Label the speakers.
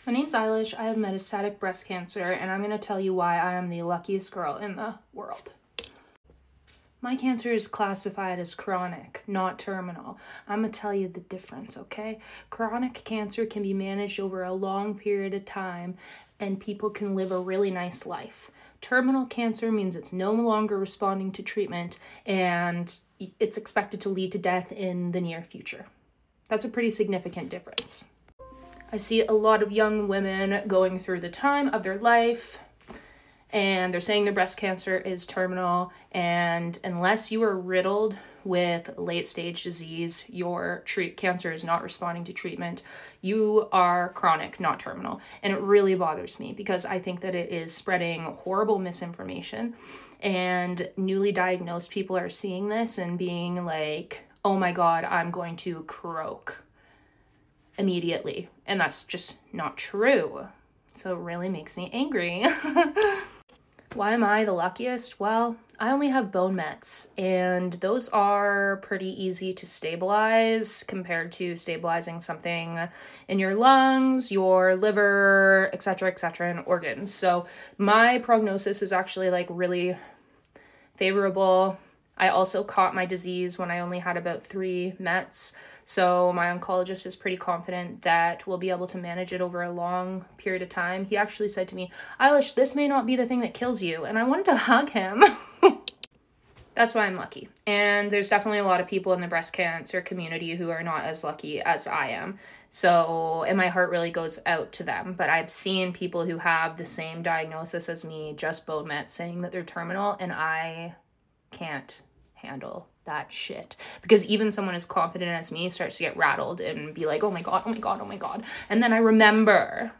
Speaker 1: My name's Eilish. I have metastatic breast cancer, and I'm going to tell you why I am the luckiest girl in the world. My cancer is classified as chronic, not terminal. I'm going to tell you the difference, okay? Chronic cancer can be managed over a long period of time, and people can live a really nice life. Terminal cancer means it's no longer responding to treatment, and it's expected to lead to death in the near future. That's a pretty significant difference. I see a lot of young women going through the time of their life and they're saying their breast cancer is terminal, and unless you are riddled with late stage disease, your cancer is not responding to treatment, you are chronic, not terminal. And it really bothers me because I think that it is spreading horrible misinformation, and newly diagnosed people are seeing this and being like, oh my God, I'm going to croak immediately. And that's just not true. So it really makes me angry. Why am I the luckiest? Well, I only have bone mets, and those are pretty easy to stabilize compared to stabilizing something in your lungs, your liver, etc., and organs. So my prognosis is actually really favorable. I also caught my disease when I only had about 3 mets. So my oncologist is pretty confident that we'll be able to manage it over a long period of time. He actually said to me, Eilish, this may not be the thing that kills you. And I wanted to hug him. That's why I'm lucky. And there's definitely a lot of people in the breast cancer community who are not as lucky as I am. So, and my heart really goes out to them. But I've seen people who have the same diagnosis as me, just bone mets, saying that they're terminal, and I can't handle that shit, because even someone as confident as me starts to get rattled and be like, oh my God, and then I remember